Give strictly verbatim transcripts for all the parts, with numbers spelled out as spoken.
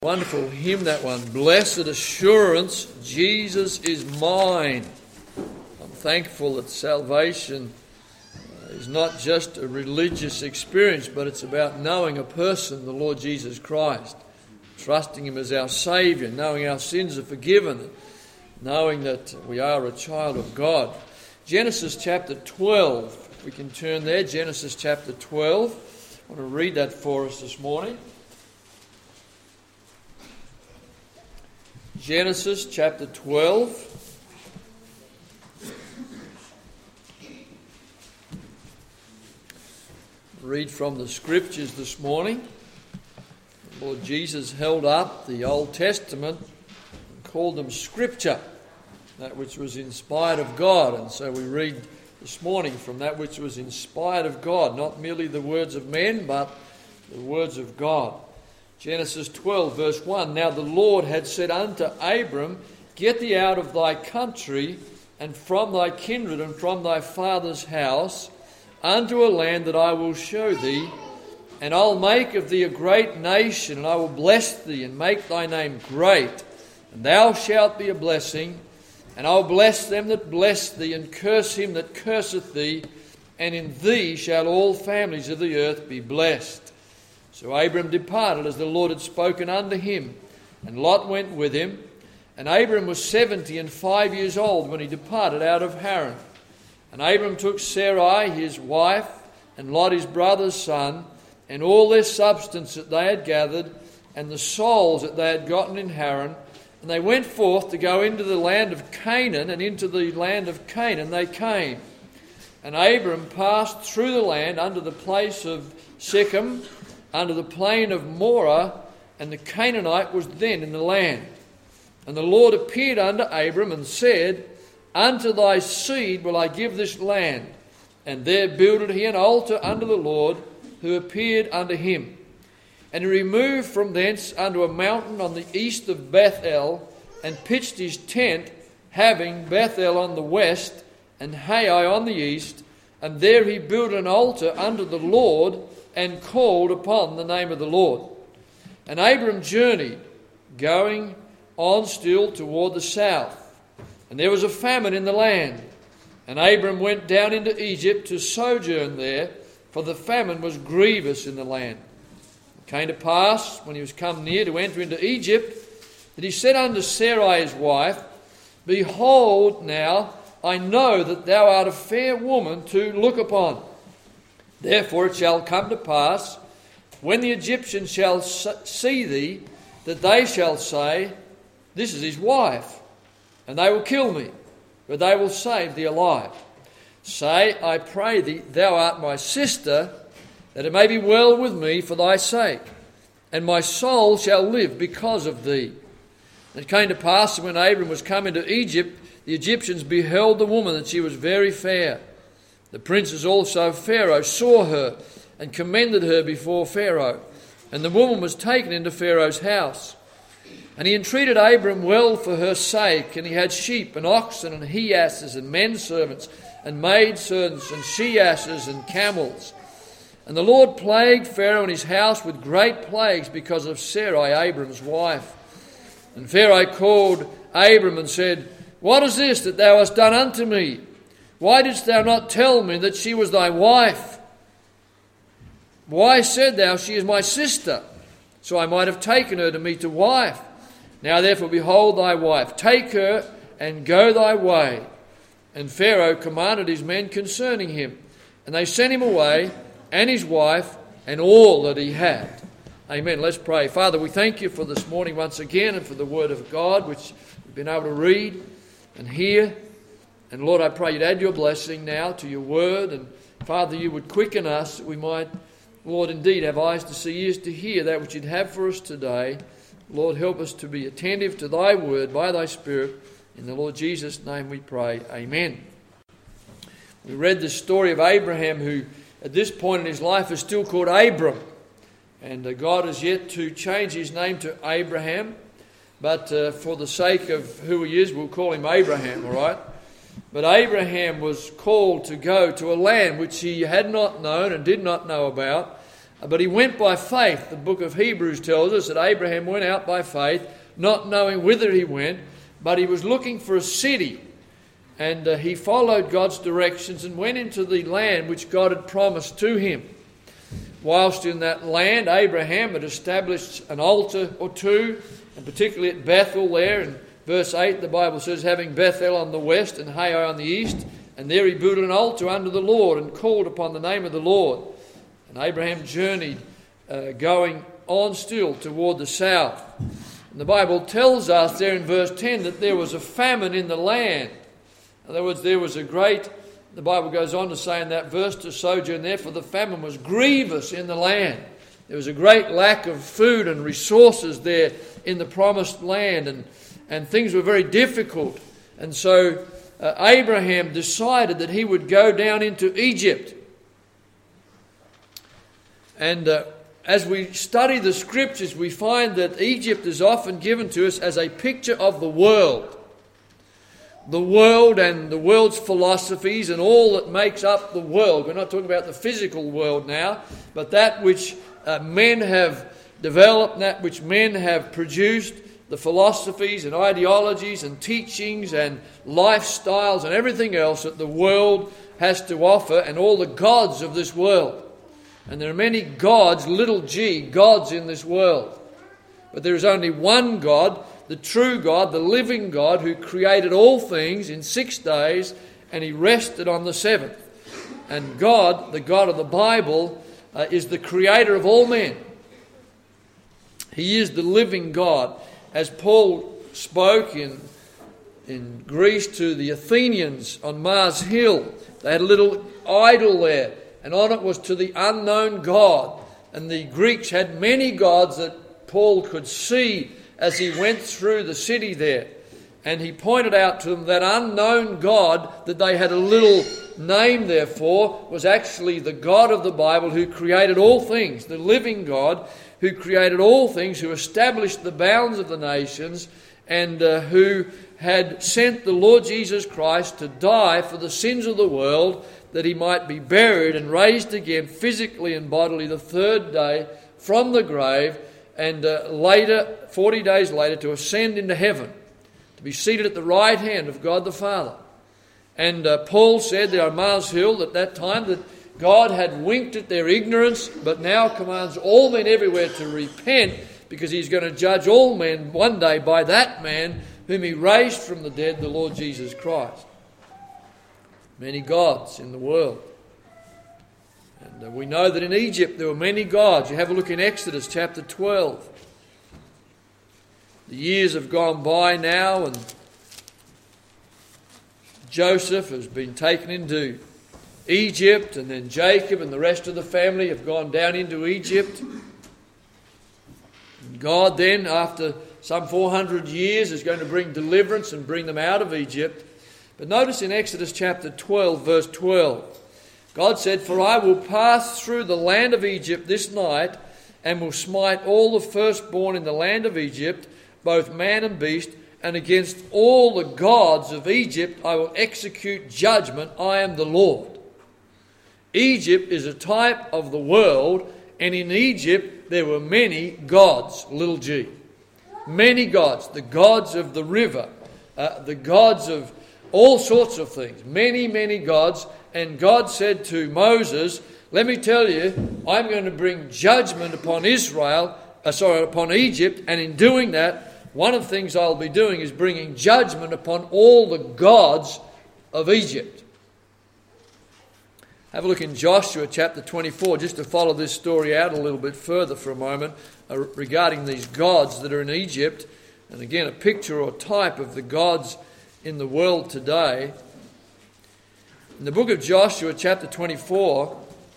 Wonderful hymn, that one. Blessed assurance, Jesus is mine. I'm thankful that salvation is not just a religious experience, but it's about knowing a person, the Lord Jesus Christ, trusting Him as our Saviour, knowing our sins are forgiven, knowing that we are a child of God. Genesis chapter twelve, if we can turn there, Genesis chapter twelve. I want to read that for us this morning. Genesis chapter twelve. Read from the Scriptures this morning. The Lord Jesus held up the Old Testament and called them Scripture, that which was inspired of God. And so we read this morning from that which was inspired of God, not merely the words of men, but the words of God. Genesis twelve, verse one, Now the Lord had said unto Abram, Get thee out of thy country, and from thy kindred, and from thy father's house, unto a land that I will show thee, and I'll make of thee a great nation, and I will bless thee, and make thy name great, and thou shalt be a blessing, and I'll bless them that bless thee, and curse him that curseth thee, and in thee shall all families of the earth be blessed. So Abram departed as the Lord had spoken unto him, and Lot went with him. And Abram was seventy and five years old when he departed out of Haran. And Abram took Sarai his wife, and Lot his brother's son, and all their substance that they had gathered, and the souls that they had gotten in Haran. And they went forth to go into the land of Canaan, and into the land of Canaan they came. And Abram passed through the land unto the place of Shechem, under the plain of Moreh, and the Canaanite was then in the land. And the Lord appeared unto Abram and said, Unto thy seed will I give this land. And there builded he an altar unto the Lord, who appeared unto him. And he removed from thence unto a mountain on the east of Bethel, and pitched his tent, having Bethel on the west, and Hai on the east. And there he built an altar unto the Lord, and called upon the name of the Lord. And Abram journeyed, going on still toward the south. And there was a famine in the land. And Abram went down into Egypt to sojourn there, for the famine was grievous in the land. It came to pass, when he was come near to enter into Egypt, that he said unto Sarai his wife, Behold now, I know that thou art a fair woman to look upon. Therefore it shall come to pass, when the Egyptians shall see thee, that they shall say, This is his wife, and they will kill me, but they will save thee alive. Say, I pray thee, thou art my sister, that it may be well with me for thy sake, and my soul shall live because of thee. And it came to pass, when Abram was come into Egypt, the Egyptians beheld the woman, that she was very fair. The princes also of Pharaoh saw her, and commended her before Pharaoh. And the woman was taken into Pharaoh's house. And he entreated Abram well for her sake, and he had sheep and oxen and he-asses and men servants and maid servants and she-asses and camels. And the Lord plagued Pharaoh and his house with great plagues because of Sarai, Abram's wife. And Pharaoh called Abram and said, What is this that thou hast done unto me? Why didst thou not tell me that she was thy wife? Why said thou, She is my sister? So I might have taken her to me to wife. Now therefore, behold thy wife. Take her and go thy way. And Pharaoh commanded his men concerning him. And they sent him away, and his wife, and all that he had. Amen. Let's pray. Father, we thank you for this morning once again, and for the word of God, which we've been able to read and hear. And Lord, I pray you'd add your blessing now to your word. And Father, you would quicken us that we might, Lord, indeed have eyes to see, ears to hear that which you'd have for us today. Lord, help us to be attentive to thy word by thy Spirit. In the Lord Jesus' name we pray. Amen. We read the story of Abraham, who at this point in his life is still called Abram. And uh, God has yet to change his name to Abraham. But uh, for the sake of who he is, we'll call him Abraham, all right? But Abraham was called to go to a land which he had not known and did not know about, But he went by faith. The book of Hebrews tells us that Abraham went out by faith, not knowing whither he went, but he was looking for a city. And uh, he followed God's directions and went into the land which God had promised to him. Whilst in that land, Abraham had established an altar or two, and particularly at Bethel there. In verse eight, the Bible says, having Bethel on the west and Hai on the east, and there he built an altar unto the Lord and called upon the name of the Lord. And Abraham journeyed, uh, going on still toward the south. And the Bible tells us there in verse ten that there was a famine in the land. In other words, there was a great, the Bible goes on to say in that verse, to sojourn there, for the famine was grievous in the land. There was a great lack of food and resources there in the promised land, and, and things were very difficult. And so uh, Abraham decided that he would go down into Egypt. And uh, as we study the scriptures, we find that Egypt is often given to us as a picture of the world. The world and the world's philosophies and all that makes up the world. We're not talking about the physical world now, but that which uh, men have developed, that which men have produced, the philosophies and ideologies and teachings and lifestyles and everything else that the world has to offer, and all the gods of this world. And there are many gods, little g, gods in this world. But there is only one God, the true God, the living God, who created all things in six days, and he rested on the seventh. And God, the God of the Bible, uh, is the creator of all men. He is the living God. As Paul spoke in, in Greece to the Athenians on Mars Hill, they had a little idol there, and on it was to the unknown God. And the Greeks had many gods that Paul could see as he went through the city there. And he pointed out to them that unknown God that they had a little name there for was actually the God of the Bible, who created all things, the living God who created all things, who established the bounds of the nations, and uh, who had sent the Lord Jesus Christ to die for the sins of the world, that he might be buried and raised again physically and bodily the third day from the grave, and uh, later, forty days later, to ascend into heaven, to be seated at the right hand of God the Father. And uh, Paul said there on Mars Hill at that time that God had winked at their ignorance, but now commands all men everywhere to repent, because he's going to judge all men one day by that man whom he raised from the dead, the Lord Jesus Christ. Many gods in the world. And uh, we know that in Egypt there were many gods. You have a look in Exodus chapter twelve. The years have gone by now, and Joseph has been taken into Egypt, and then Jacob and the rest of the family have gone down into Egypt. And God then, after some four hundred years, is going to bring deliverance and bring them out of Egypt. But notice in Exodus chapter twelve, verse twelve, God said, "For I will pass through the land of Egypt this night, and will smite all the firstborn in the land of Egypt, both man and beast, and against all the gods of Egypt I will execute judgment. I am the Lord." Egypt is a type of the world, and in Egypt there were many gods, little g. Many gods, the gods of the river, uh, the gods of all sorts of things, many, many gods. And God said to Moses, "Let me tell you, I'm going to bring judgment upon Israel, uh, sorry, upon Egypt, and in doing that, one of the things I'll be doing is bringing judgment upon all the gods of Egypt." Have a look in Joshua chapter twenty-four, just to follow this story out a little bit further for a moment, uh, regarding these gods that are in Egypt. And again, a picture or type of the gods in the world today. In the book of Joshua chapter twenty-four,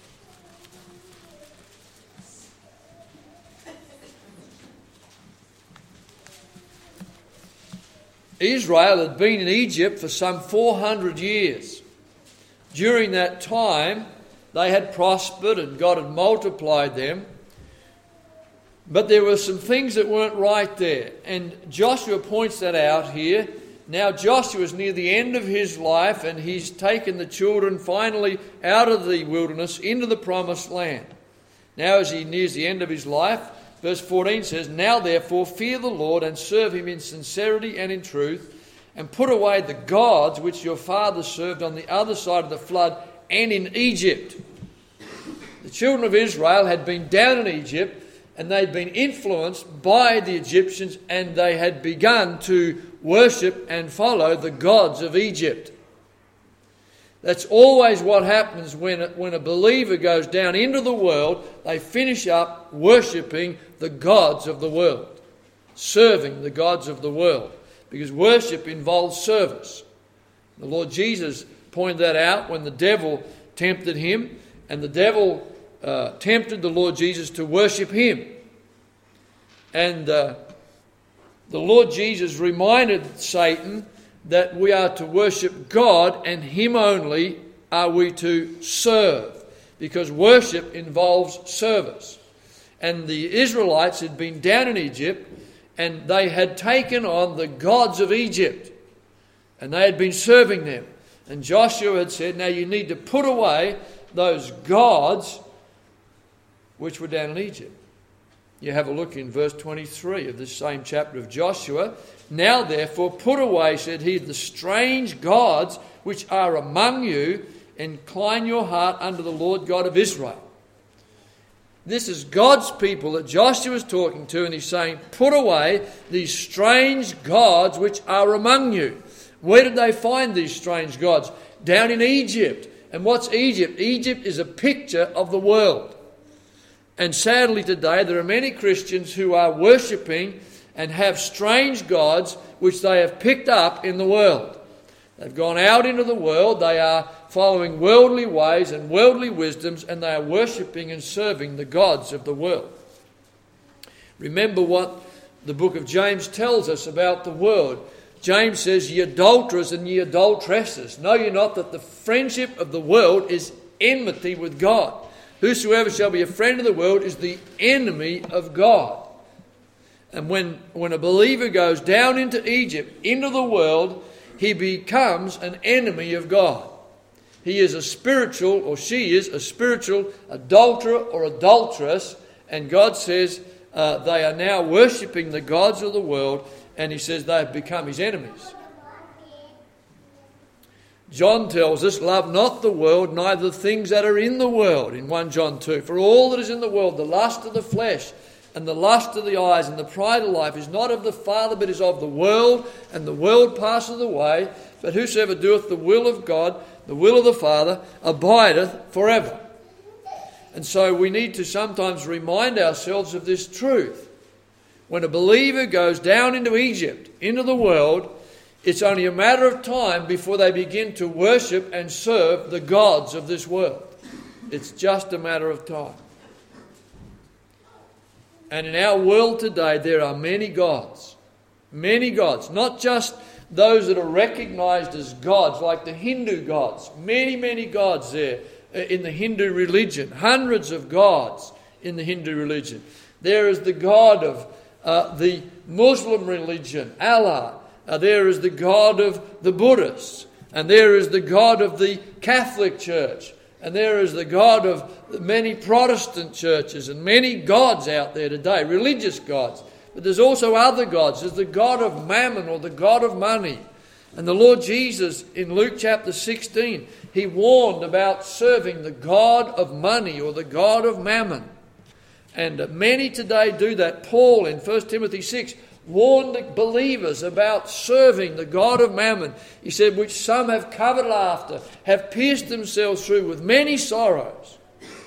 Israel had been in Egypt for some four hundred years. During that time, they had prospered and God had multiplied them. But there were some things that weren't right there. And Joshua points that out here. Now Joshua is near the end of his life, and he's taken the children finally out of the wilderness into the promised land. Now as he nears the end of his life, verse fourteen says, "Now therefore fear the Lord and serve him in sincerity and in truth, and put away the gods which your fathers served on the other side of the flood and in Egypt." The children of Israel had been down in Egypt, and they'd been influenced by the Egyptians, and they had begun to worship and follow the gods of Egypt. That's always what happens when a, when a believer goes down into the world. They finish up worshipping the gods of the world, serving the gods of the world, because worship involves service. The Lord Jesus pointed that out when the devil tempted him, and the devil uh, tempted the Lord Jesus to worship him. And uh, the Lord Jesus reminded Satan that we are to worship God, and him only are we to serve, because worship involves service. And the Israelites had been down in Egypt, and they had taken on the gods of Egypt, and they had been serving them. And Joshua had said, now you need to put away those gods which were down in Egypt. You have a look in verse twenty-three of this same chapter of Joshua. "Now therefore put away, said he, the strange gods which are among you, incline your heart unto the Lord God of Israel." This is God's people that Joshua is talking to, and he's saying, put away these strange gods which are among you. Where did they find these strange gods? Down in Egypt. And what's Egypt? Egypt is a picture of the world. And sadly today there are many Christians who are worshipping and have strange gods which they have picked up in the world. They've gone out into the world, they are following worldly ways and worldly wisdoms, and they are worshipping and serving the gods of the world. Remember what the book of James tells us about the world. James says, "Ye adulterers and ye adulteresses, know ye not that the friendship of the world is enmity with God? Whosoever shall be a friend of the world is the enemy of God." And when, when a believer goes down into Egypt, into the world, he becomes an enemy of God. He is a spiritual, or she is a spiritual adulterer or adulteress, and God says uh, they are now worshipping the gods of the world, and he says they have become his enemies. John tells us, "Love not the world, neither the things that are in the world," in First John two. "For all that is in the world, the lust of the flesh, and the lust of the eyes, and the pride of life, is not of the Father, but is of the world, and the world passeth away. But whosoever doeth the will of God, the will of the Father, abideth forever." And so we need to sometimes remind ourselves of this truth. When a believer goes down into Egypt, into the world, it's only a matter of time before they begin to worship and serve the gods of this world. It's just a matter of time. And in our world today, there are many gods. Many gods. Not just those that are recognized as gods, like the Hindu gods. Many, many gods there in the Hindu religion. Hundreds of gods in the Hindu religion. There is the God of uh, the Muslim religion, Allah. Uh, there is the God of the Buddhists, and there is the God of the Catholic Church, and there is the God of many Protestant churches, and many gods out there today, religious gods. But there's also other gods. There's the God of mammon, or the God of money. And the Lord Jesus in Luke chapter sixteen, he warned about serving the God of money, or the God of mammon. And uh, many today do that. Paul in First Timothy six warned the believers about serving the God of mammon. He said, "Which some have coveted after, have pierced themselves through with many sorrows."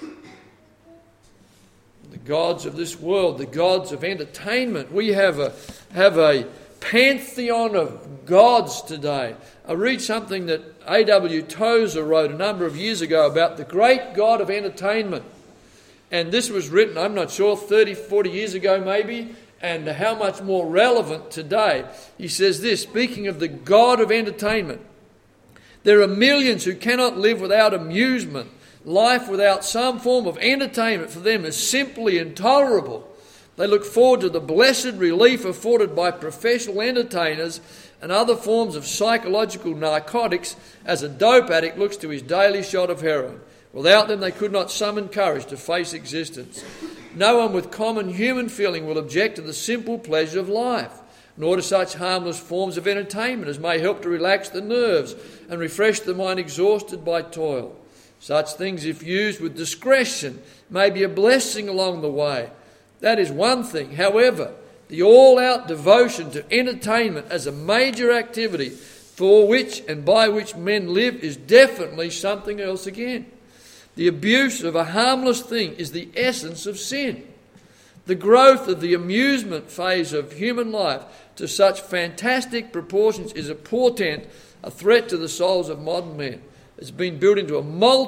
The gods of this world, the gods of entertainment. We have a have a pantheon of gods today. I read something that A W Tozer wrote a number of years ago about the great God of entertainment. And this was written, I'm not sure, thirty, forty years ago maybe, and how much more relevant today. He says this, speaking of the God of entertainment: "There are millions who cannot live without amusement. Life without some form of entertainment for them is simply intolerable. They look forward to the blessed relief afforded by professional entertainers and other forms of psychological narcotics as a dope addict looks to his daily shot of heroin. Without them they could not summon courage to face existence. No one with common human feeling will object to the simple pleasure of life, nor to such harmless forms of entertainment as may help to relax the nerves and refresh the mind exhausted by toil. Such things, if used with discretion, may be a blessing along the way. That is one thing. However, the all-out devotion to entertainment as a major activity for which and by which men live is definitely something else again. The abuse of a harmless thing is the essence of sin. The growth of the amusement phase of human life to such fantastic proportions is a portent, a threat to the souls of modern men. It's been built into a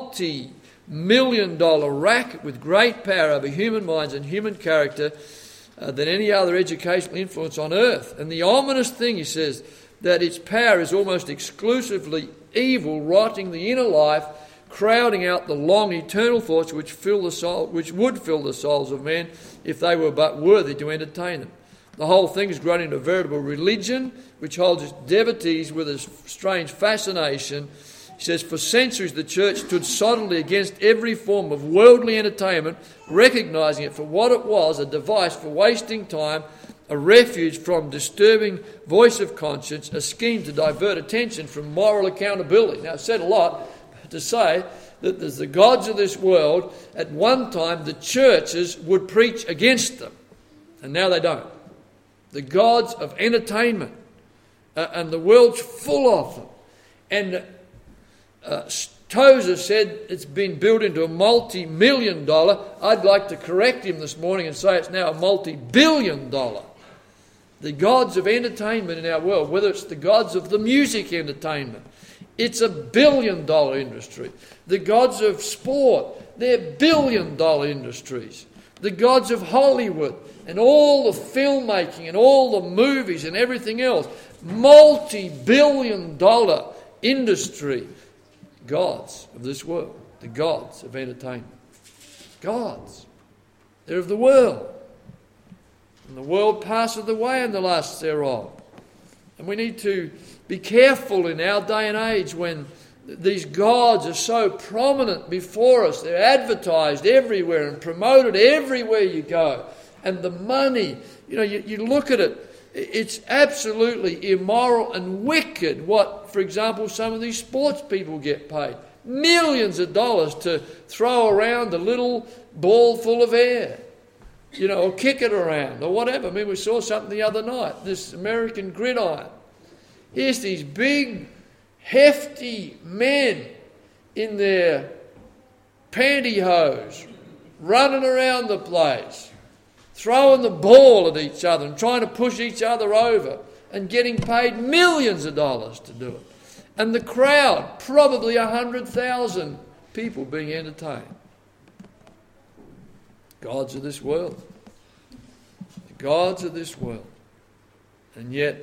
multi-million dollar racket with great power over human minds and human character uh, than any other educational influence on earth. And the ominous thing, he says, that its power is almost exclusively evil, rotting the inner life, crowding out the long eternal thoughts which fill the soul, which would fill the souls of men if they were but worthy to entertain them. The whole thing has grown into a veritable religion which holds its devotees with a strange fascination. He says, for centuries the church stood solidly against every form of worldly entertainment, recognising it for what it was, a device for wasting time, a refuge from disturbing voice of conscience, a scheme to divert attention from moral accountability. Now, I've said a lot to say that there's the gods of this world. At one time, the churches would preach against them, and now they don't. The gods of entertainment, uh, and the world's full of them. And uh, Tozer said it's been built into a multi-million dollar. I'd like to correct him this morning and say it's now a multi-billion dollar. The gods of entertainment in our world, whether it's the gods of the music entertainment, it's a billion dollar industry. The gods of sport, they're billion dollar industries. The gods of Hollywood and all the filmmaking and all the movies and everything else, multi-billion dollar industry. Gods of this world, the gods of entertainment. Gods. They're of the world. And the world passeth away in the lusts thereof. And we need to be careful in our day and age when these gods are so prominent before us. They're advertised everywhere and promoted everywhere you go. And the money, you know, you, you look at it, it's absolutely immoral and wicked what, for example, some of these sports people get paid. Millions of dollars to throw around a little ball full of air. You know, or kick it around, or whatever. I mean, we saw something the other night, this American gridiron. Here's these big, hefty men in their pantyhose, running around the place, throwing the ball at each other and trying to push each other over, and getting paid millions of dollars to do it. And the crowd, probably a hundred thousand people being entertained. Gods of this world. The gods of this world. And yet,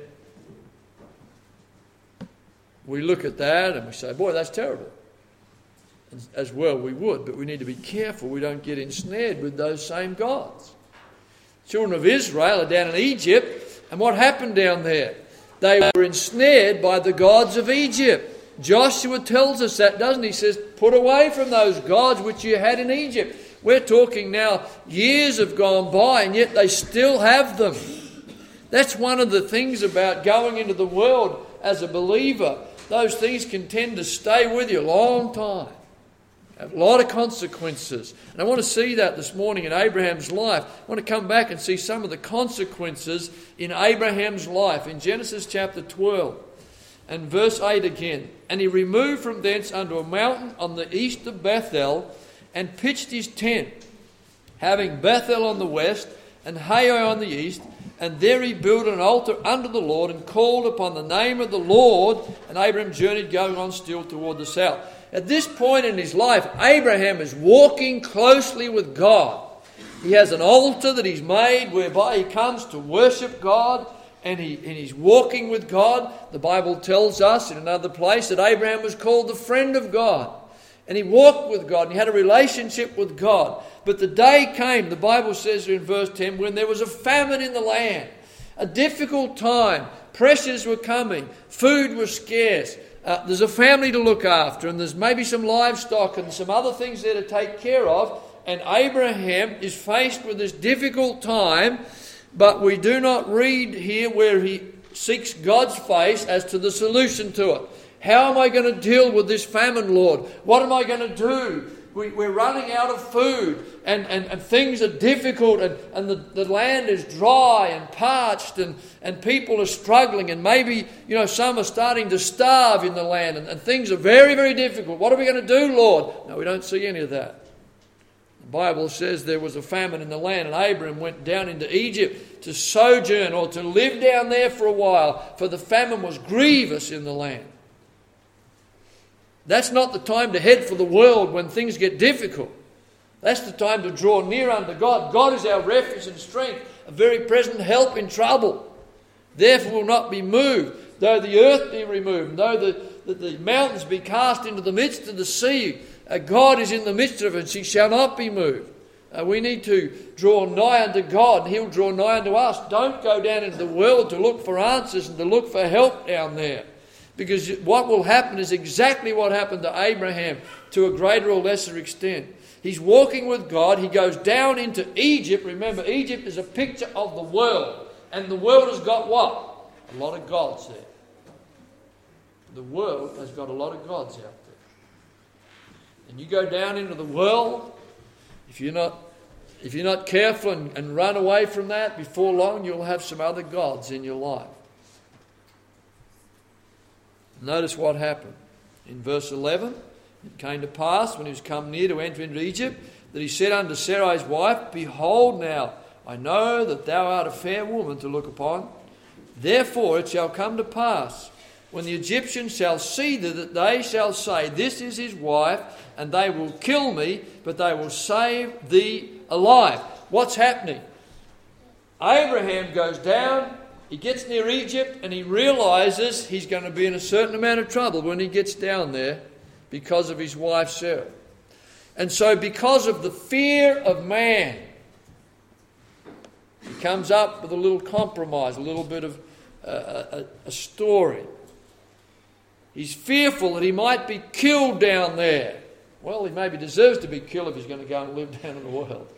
we look at that and we say, boy, that's terrible. As well we would, but we need to be careful we don't get ensnared with those same gods. Children of Israel are down in Egypt, and what happened down there? They were ensnared by the gods of Egypt. Joshua tells us that, doesn't he? He says, put away from those gods which you had in Egypt. We're talking now, years have gone by, and yet they still have them. That's one of the things about going into the world as a believer. Those things can tend to stay with you a long time. Have a lot of consequences. And I want to see that this morning in Abraham's life. I want to come back and see some of the consequences in Abraham's life. In Genesis chapter twelve and verse eight again. And he removed from thence unto a mountain on the east of Bethel, and pitched his tent, having Bethel on the west and Hai on the east. And there he built an altar unto the Lord, and called upon the name of the Lord. And Abraham journeyed, going on still toward the south. At this point in his life, Abraham is walking closely with God. He has an altar that he's made whereby he comes to worship God, and, he, and he's walking with God. The Bible tells us in another place that Abraham was called the friend of God. And he walked with God, and he had a relationship with God. But the day came, the Bible says in verse ten, when there was a famine in the land, a difficult time, pressures were coming, food was scarce, Uh, there's a family to look after, and there's maybe some livestock and some other things there to take care of. And Abraham is faced with this difficult time, but we do not read here where he seeks God's face as to the solution to it. How am I going to deal with this famine, Lord? What am I going to do? We, we're running out of food, and, and, and things are difficult, and, and the, the land is dry and parched, and, and people are struggling, and maybe, you know, some are starting to starve in the land, and, and things are very, very difficult. What are we going to do, Lord? No, we don't see any of that. The Bible says there was a famine in the land, and Abraham went down into Egypt to sojourn or to live down there for a while, for the famine was grievous in the land. That's not the time to head for the world when things get difficult. That's the time to draw near unto God. God is our refuge and strength, a very present help in trouble. Therefore will not be moved, though the earth be removed, and though the, the, the mountains be cast into the midst of the sea. Uh, God is in the midst of it, and she shall not be moved. Uh, we need to draw nigh unto God, and He'll draw nigh unto us. Don't go down into the world to look for answers and to look for help down there. Because what will happen is exactly what happened to Abraham to a greater or lesser extent. He's walking with God. He goes down into Egypt. Remember, Egypt is a picture of the world. And the world has got what? A lot of gods there. The world has got a lot of gods out there. And you go down into the world, if you're not, if you're not careful and, and run away from that, before long you'll have some other gods in your life. Notice what happened. In verse eleven, it came to pass, when he was come near to enter into Egypt, that he said unto Sarai's wife, Behold now, I know that thou art a fair woman to look upon. Therefore it shall come to pass, when the Egyptians shall see thee, that they shall say, This is his wife, and they will kill me, but they will save thee alive. What's happening? Abraham goes down. He gets near Egypt and he realizes he's going to be in a certain amount of trouble when he gets down there because of his wife Sarah. And so because of the fear of man, he comes up with a little compromise, a little bit of uh, a, a story. He's fearful that he might be killed down there. Well, he maybe deserves to be killed if he's going to go and live down in the world.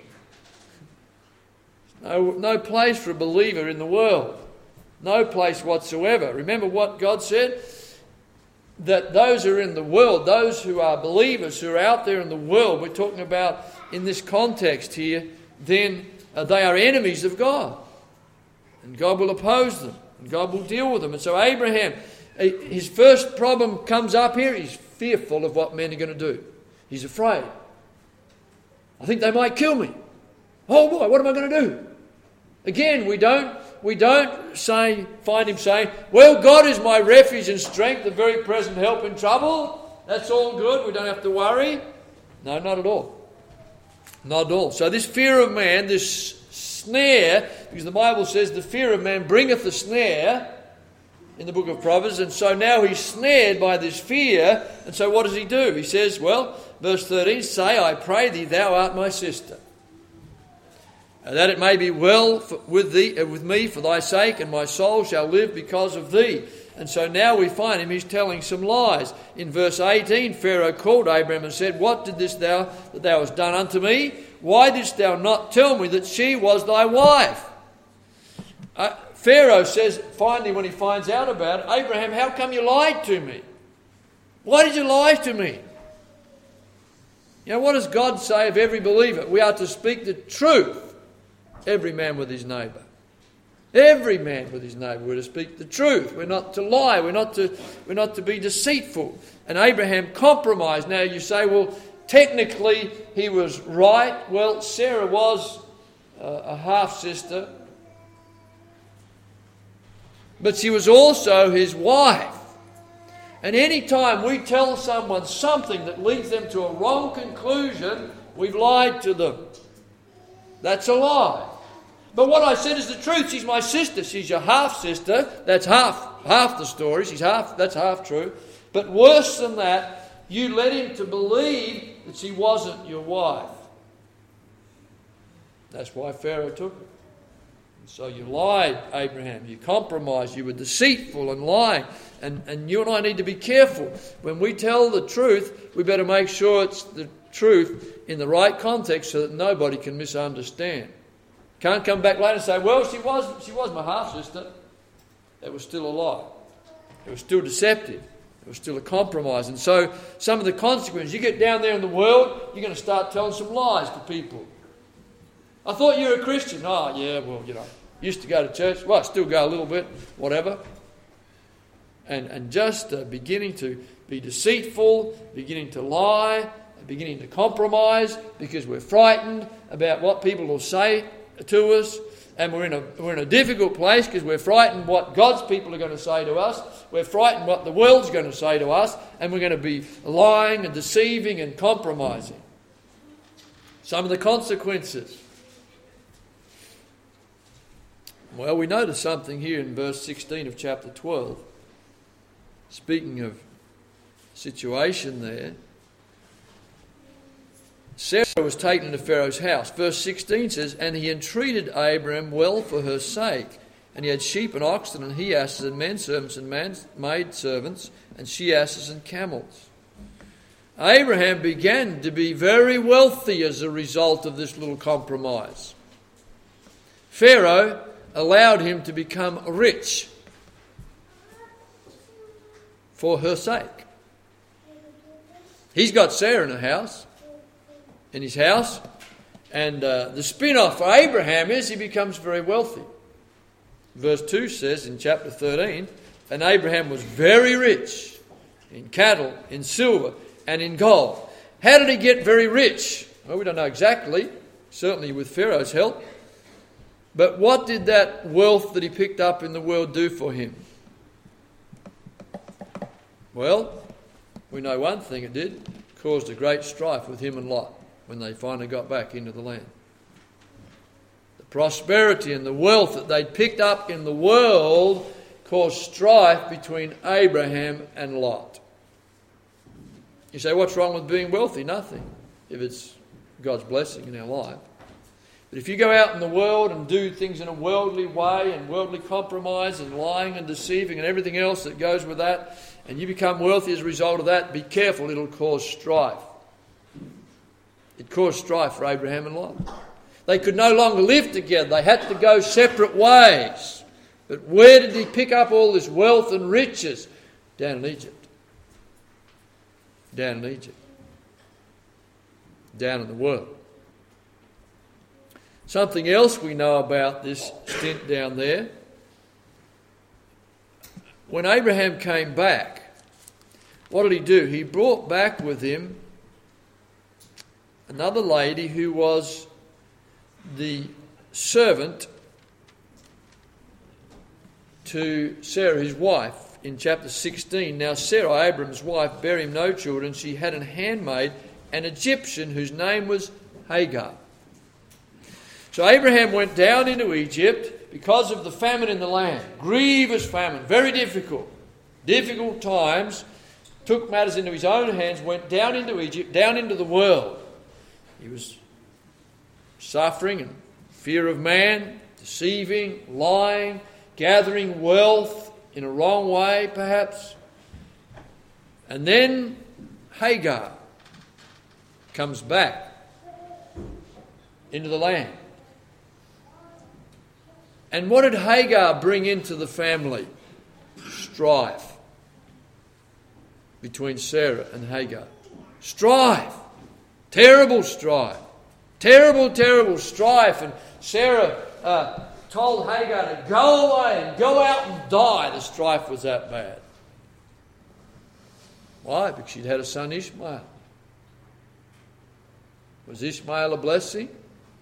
No, no place for a believer in the world. No place whatsoever. Remember what God said? That those who are in the world, those who are believers, who are out there in the world, we're talking about in this context here, then uh, they are enemies of God. And God will oppose them. And God will deal with them. And so Abraham, his first problem comes up here. He's fearful of what men are going to do. He's afraid. I think they might kill me. Oh boy, what am I going to do? Again, we don't we don't say find him saying, well, God is my refuge and strength, the very present help in trouble. That's all good. We don't have to worry. No, not at all. Not at all. So this fear of man, this snare, because the Bible says the fear of man bringeth a snare in the book of Proverbs, and so now he's snared by this fear, and so what does he do? He says, well, verse thirteen, say, I pray thee, thou art my sister, that it may be well with thee, with me for thy sake, and my soul shall live because of thee. And so now we find him, he's telling some lies. In verse eighteen, Pharaoh called Abraham and said, What did this thou, that thou hast done unto me? Why didst thou not tell me that she was thy wife? Uh, Pharaoh says, finally when he finds out about it, Abraham, how come you lied to me? Why did you lie to me? You know, what does God say of every believer? We are to speak the truth. Every man with his neighbour. Every man with his neighbour. We're to speak the truth. We're not to lie. We're not to, we're not to be deceitful. And Abraham compromised. Now you say, well, technically he was right. Well, Sarah was uh, a half-sister. But she was also his wife. And any time we tell someone something that leads them to a wrong conclusion, we've lied to them. That's a lie. But what I said is the truth. She's my sister. She's your half-sister. That's half half the story. She's half. That's half true. But worse than that, you led him to believe that she wasn't your wife. That's why Pharaoh took her. So you lied, Abraham. You compromised. You were deceitful and lying. And, and you and I need to be careful. When we tell the truth, we better make sure it's the truth in the right context so that nobody can misunderstand. Can't come back later and say, well, she was, she was my half-sister. That was still a lie. It was still deceptive. It was still a compromise. And so some of the consequences, you get down there in the world, you're going to start telling some lies to people. I thought you were a Christian. Oh, yeah, well, you know, used to go to church. Well, I still go a little bit, whatever. And, and just uh, beginning to be deceitful, beginning to lie, beginning to compromise because we're frightened about what people will say to us. And we're in a we're in a difficult place because we're frightened what God's people are going to say to us. We're frightened what the world's going to say to us. And we're going to be lying and deceiving and compromising. Some of the consequences. Well, we notice something here in verse sixteen of chapter twelve. Speaking of situation there. Sarah was taken into Pharaoh's house. Verse sixteen says, and he entreated Abraham well for her sake. And he had sheep and oxen and he asses and men servants and maid servants and she asses and camels. Abraham began to be very wealthy as a result of this little compromise. Pharaoh allowed him to become rich for her sake. He's got Sarah in a house. in his house. And uh, the spin-off for Abraham is he becomes very wealthy. Verse two says in chapter thirteen, and Abraham was very rich in cattle, in silver, and in gold. How did he get very rich? Well, we don't know exactly, certainly with Pharaoh's help. But what did that wealth that he picked up in the world do for him? Well, we know one thing it did. It caused a great strife with him and Lot when they finally got back into the land. The prosperity and the wealth that they'd picked up in the world caused strife between Abraham and Lot. You say, what's wrong with being wealthy? Nothing, if it's God's blessing in our life. But if you go out in the world and do things in a worldly way and worldly compromise and lying and deceiving and everything else that goes with that, and you become wealthy as a result of that, be careful, it'll cause strife. It caused strife for Abraham and Lot. They could no longer live together. They had to go separate ways. But where did he pick up all this wealth and riches? Down in Egypt. Down in Egypt. Down in the world. Something else we know about this stint down there. When Abraham came back, what did he do? He brought back with him another lady who was the servant to Sarah, his wife, in chapter sixteen. Now Sarah, Abram's wife, bare him no children. She had a handmaid, an Egyptian, whose name was Hagar. So Abraham went down into Egypt because of the famine in the land. Grievous famine, very difficult. Difficult times. Took matters into his own hands, went down into Egypt, down into the world. He was suffering and fear of man, deceiving, lying, gathering wealth in a wrong way perhaps. And then Hagar comes back into the land. And what did Hagar bring into the family? Strife between Sarah and Hagar. Strife. Terrible strife. Terrible, terrible strife. And Sarah uh, told Hagar to go away and go out and die. The strife was that bad. Why? Because she'd had a son, Ishmael. Was Ishmael a blessing?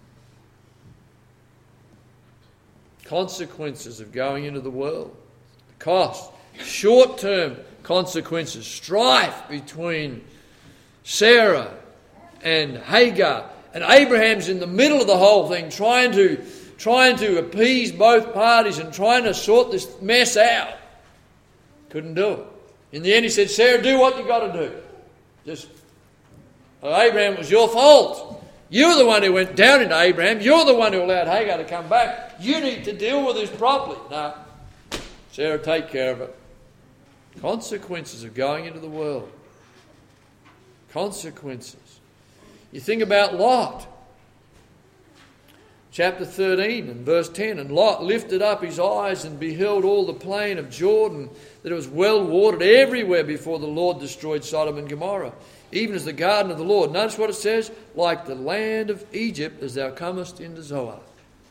Consequences of going into the world. The cost. Short-term consequences. Strife between Sarah and Hagar. And Abraham's in the middle of the whole thing, trying to, trying to appease both parties and trying to sort this mess out. Couldn't do it. In the end he said, Sarah, do what you got to do. Just, oh, Abraham, it was your fault. You were the one who went down into Abraham. You're the one who allowed Hagar to come back. You need to deal with this properly. No. Sarah, take care of it. Consequences of going into the world. Consequences. You think about Lot. Chapter thirteen and verse ten. And Lot lifted up his eyes and beheld all the plain of Jordan, that it was well watered everywhere before the Lord destroyed Sodom and Gomorrah, even as the garden of the Lord. Notice what it says, like the land of Egypt as thou comest into Zoar.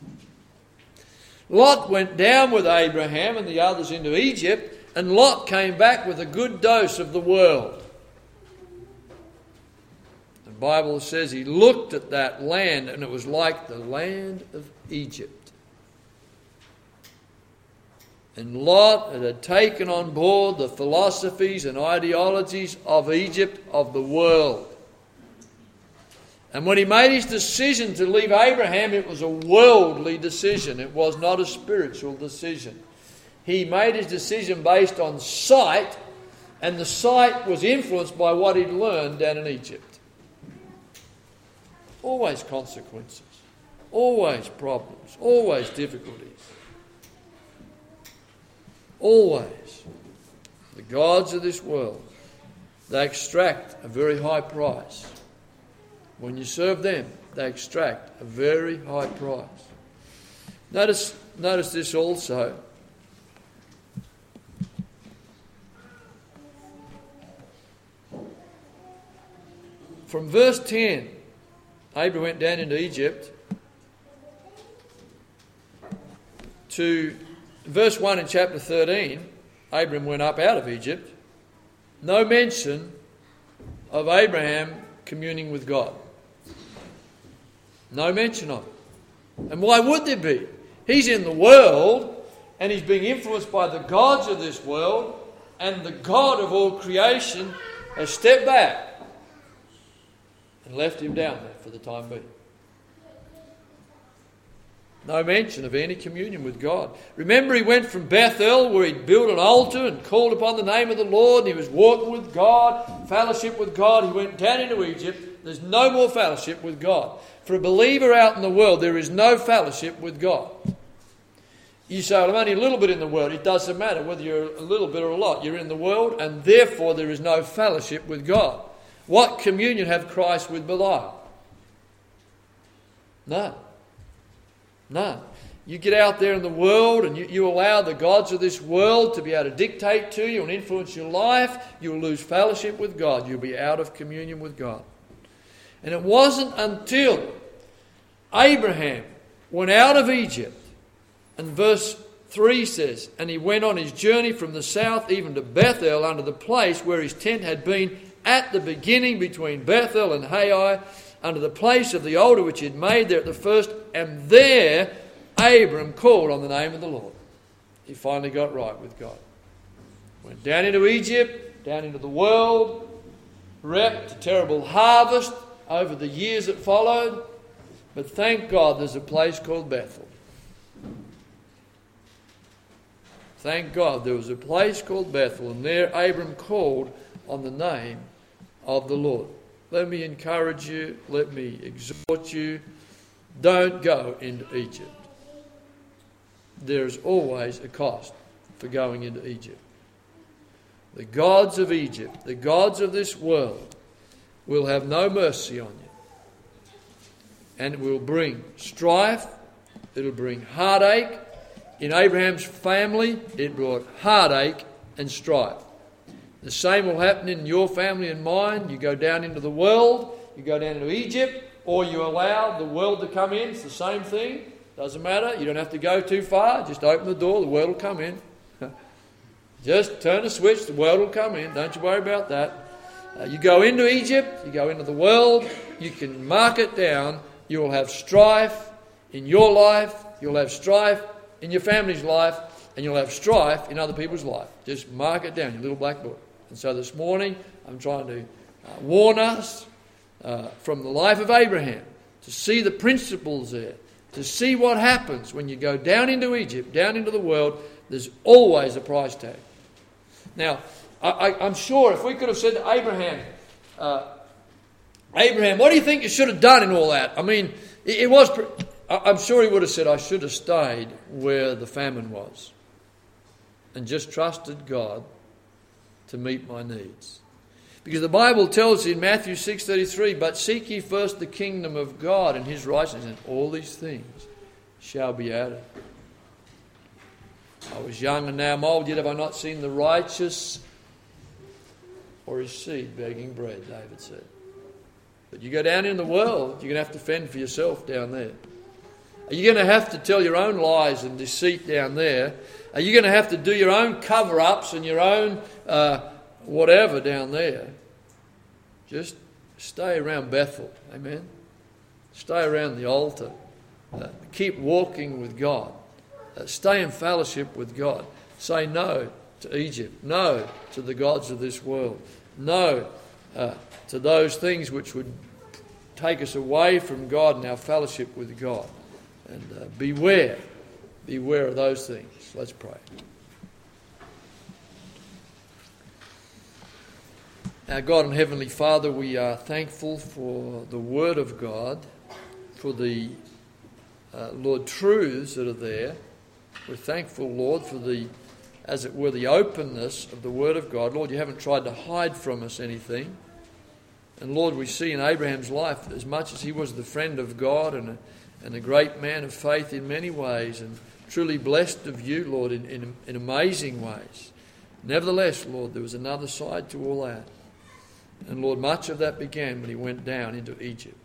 Lot went down with Abraham and the others into Egypt, and Lot came back with a good dose of the world. The Bible says he looked at that land and it was like the land of Egypt. And Lot had taken on board the philosophies and ideologies of Egypt, of the world. And when he made his decision to leave Abraham, it was a worldly decision. It was not a spiritual decision. He made his decision based on sight, and the sight was influenced by what he'd learned down in Egypt. Always consequences, always problems, always difficulties. Always. The gods of this world, they extract a very high price. When you serve them, they extract a very high price. Notice, notice this also. From verse ten, Abraham went down into Egypt, to verse one in chapter thirteen, Abraham went up out of Egypt. No mention of Abraham communing with God. No mention of it. And why would there be? He's in the world and he's being influenced by the gods of this world, and the God of all creation has stepped back and left him down there for the time being. No mention of any communion with God. Remember, he went from Bethel, where he'd built an altar and called upon the name of the Lord, and he was walking with God, fellowship with God. He went down into Egypt. There's no more fellowship with God. For a believer out in the world, there is no fellowship with God. You say, well, I'm only a little bit in the world. It doesn't matter whether you're a little bit or a lot. You're in the world, and therefore there is no fellowship with God. What communion have Christ with Belial? None. None. You get out there in the world and you, you allow the gods of this world to be able to dictate to you and influence your life, you'll lose fellowship with God. You'll be out of communion with God. And it wasn't until Abraham went out of Egypt, and verse three says, and he went on his journey from the south even to Bethel, unto the place where his tent had been at the beginning between Bethel and Hai, unto the place of the altar which he had made there at the first, and there Abram called on the name of the Lord. He finally got right with God. Went down into Egypt, down into the world, reaped a terrible harvest over the years that followed, but thank God there's a place called Bethel. Thank God there was a place called Bethel, and there Abram called on the name of the Lord. Let me encourage you, let me exhort you, don't go into Egypt. There's always a cost for going into Egypt. The gods of Egypt, the gods of this world, will have no mercy on you. And it will bring strife, it'll bring heartache. In Abraham's family, it brought heartache and strife. The same will happen in your family and mine. You go down into the world, you go down into Egypt, or you allow the world to come in. It's the same thing. Doesn't matter. You don't have to go too far. Just open the door, the world will come in. Just turn the switch, the world will come in. Don't you worry about that. Uh, you go into Egypt, you go into the world, you can mark it down. You will have strife in your life, you'll have strife in your family's life, and you'll have strife in other people's life. Just mark it down, your little black book. And so this morning, I'm trying to uh, warn us uh, from the life of Abraham, to see the principles there, to see what happens when you go down into Egypt, down into the world. There's always a price tag. Now, I, I, I'm sure if we could have said to Abraham, uh, Abraham, what do you think you should have done in all that? I mean, it, it was... Pre- I'm sure he would have said, I should have stayed where the famine was and just trusted God to meet my needs. Because the Bible tells in Matthew six thirty-three, but seek ye first the kingdom of God and his righteousness, and all these things shall be added. I was young and now I'm old, yet have I not seen the righteous or his seed begging bread, David said. But you go down in the world, you're going to have to fend for yourself down there. Are you going to have to tell your own lies and deceit down there? Are you going to have to do your own cover-ups and your own uh, whatever down there? Just stay around Bethel, amen? Stay around the altar. Uh, keep walking with God. Uh, stay in fellowship with God. Say no to Egypt. No to the gods of this world. No uh, to those things which would take us away from God and our fellowship with God. And uh, beware, beware of those things. Let's pray. Our God and Heavenly Father, we are thankful for the Word of God, for the, uh, Lord, truths that are there. We're thankful, Lord, for the, as it were, the openness of the Word of God. Lord, you haven't tried to hide from us anything. And Lord, we see in Abraham's life, as much as he was the friend of God and a, and a great man of faith in many ways, and truly blessed of you, Lord, in, in, in amazing ways. Nevertheless, Lord, there was another side to all that. And Lord, much of that began when he went down into Egypt.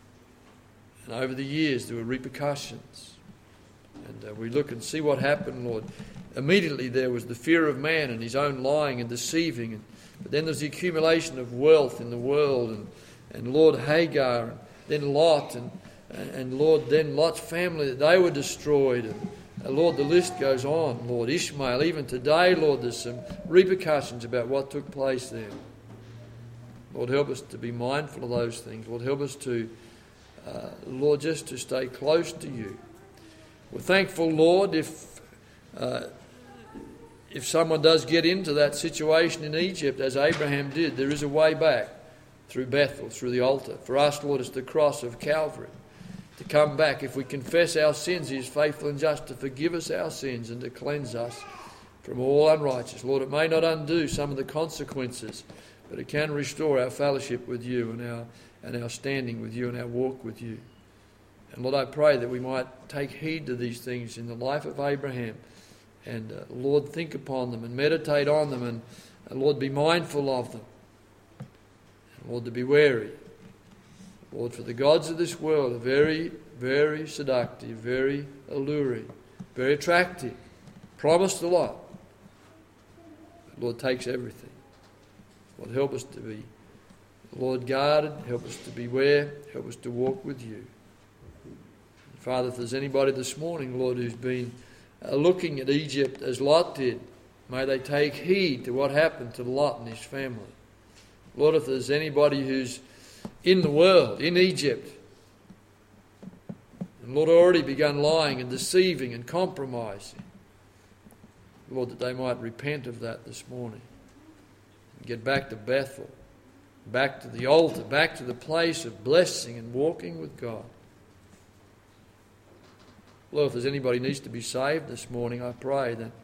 And over the years there were repercussions. And uh, we look and see what happened, Lord. Immediately there was the fear of man and his own lying and deceiving. And, but then there's the accumulation of wealth in the world. And, and Lord, Hagar, and then Lot, and, and, and Lord, then Lot's family, that they were destroyed. And uh, Lord, the list goes on. Lord, Ishmael, even today, Lord, there's some repercussions about what took place there. Lord, help us to be mindful of those things. Lord, help us to, uh, Lord, just to stay close to you. We're thankful, Lord, if uh, if someone does get into that situation in Egypt, as Abraham did, there is a way back through Bethel, through the altar. For us, Lord, it's the cross of Calvary. To come back, if we confess our sins, he is faithful and just to forgive us our sins and to cleanse us from all unrighteousness. Lord, it may not undo some of the consequences, but it can restore our fellowship with you and our and our standing with you and our walk with you. And Lord, I pray that we might take heed to these things in the life of Abraham. And uh, Lord, think upon them and meditate on them. And uh, Lord, be mindful of them. And Lord, to be wary. Lord, for the gods of this world are very, very seductive, very alluring, very attractive. Promised a lot. But Lord, takes everything. Lord, help us to be, Lord, guarded. Help us to beware. Help us to walk with you. And Father, if there's anybody this morning, Lord, who's been uh, looking at Egypt as Lot did, may they take heed to what happened to Lot and his family. Lord, if there's anybody who's in the world, in Egypt, and Lord, already begun lying and deceiving and compromising, Lord, that they might repent of that this morning. Get back to Bethel, back to the altar, back to the place of blessing and walking with God. Lord, if there's anybody who needs to be saved this morning, I pray that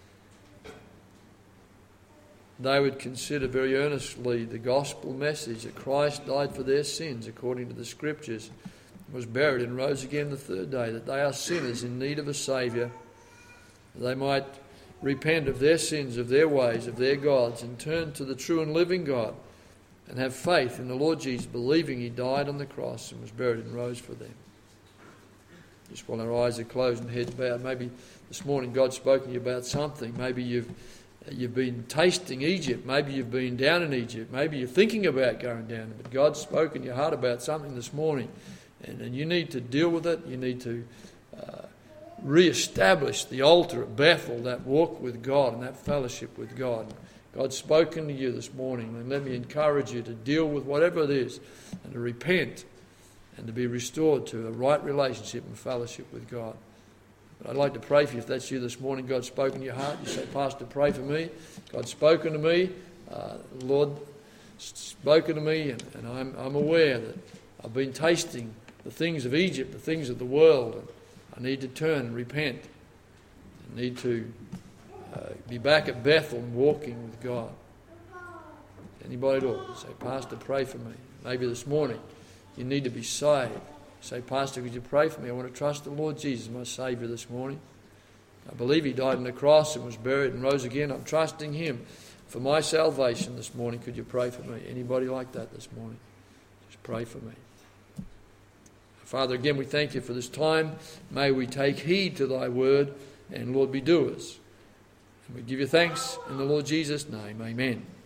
they would consider very earnestly the gospel message that Christ died for their sins according to the Scriptures, was buried and rose again the third day, that they are sinners in need of a Saviour. They might repent of their sins, of their ways, of their gods, and turn to the true and living God and have faith in the Lord Jesus, believing he died on the cross and was buried and rose for them. Just while our eyes are closed and heads bowed, maybe this morning God's spoken to you about something. Maybe you've you've been tasting Egypt. Maybe you've been down in Egypt. Maybe you're thinking about going down. But God's spoken to your heart about something this morning. And, and you need to deal with it. You need to uh, re-establish the altar at Bethel, that walk with God and that fellowship with God. God's spoken to you this morning, and let me encourage you to deal with whatever it is and to repent and to be restored to a right relationship and fellowship with God. But I'd like to pray for you if that's you this morning. God's spoken to your heart. You say, Pastor, pray for me. God's spoken to me. Uh, Lord spoken to me, and, and I'm, I'm aware that I've been tasting the things of Egypt, the things of the world. And I need to turn and repent. I need to uh, be back at Bethel and walking with God. Anybody at all? Say, Pastor, pray for me. Maybe this morning you need to be saved. Say, Pastor, could you pray for me? I want to trust the Lord Jesus, my Saviour, this morning. I believe He died on the cross and was buried and rose again. I'm trusting Him for my salvation this morning. Could you pray for me? Anybody like that this morning? Just pray for me. Father, again, we thank You for this time. May we take heed to Thy word and, Lord, be doers. And we give You thanks in the Lord Jesus' name. Amen.